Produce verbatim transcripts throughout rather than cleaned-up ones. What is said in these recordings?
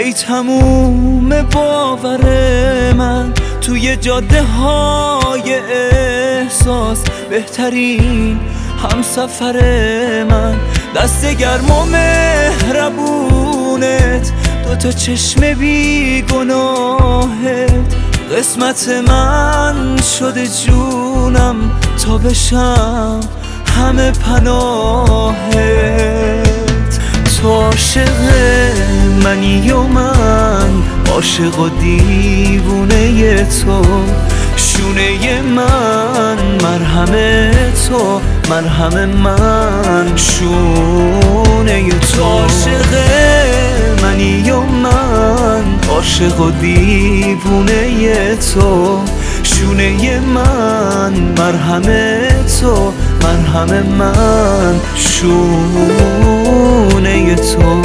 ای تموم باور من توی جاده های احساس، بهترین همسفر من، دست گرم و مهربونت، دوتا چشم بی گناهت، قسمت من شده جونم تا بشم همه پناهت. تو عاشق منی و من عاشق و دیوونه تو، شونه من مرهم تو، مرهم من شونه تو. عاشق منی و من عاشق و دیوونه تو، شونه من مرهم تو، مرهم من شونه تو.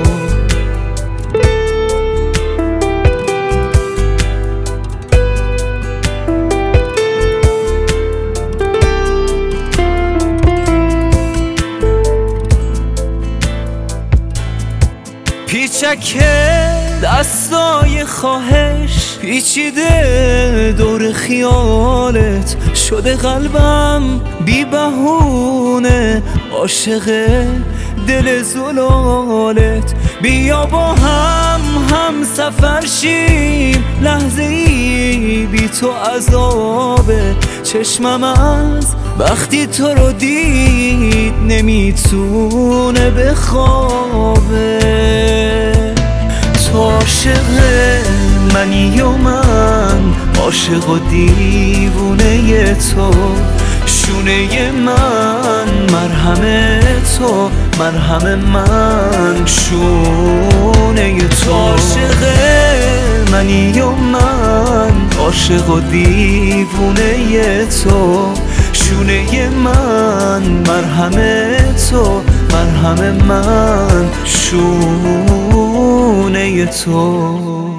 پیچک دستای خواهش پیچیده دور خیالت، شده قلبم بی بهونه عاشق دل زلالت. بیا با هم هم سفر شیم، لحظه ای بی تو عذابه، چشمم از وقتی تو رو دید نمیتونه بخوابه. تو عاشق منی و من عاشق و دیوونه تو، شونه من مرهم تو، مرهم من شونه تو. عاشق منی و من عاشق و دیوونه تو، شونه من مرهم تو، مرهم من شونه تو.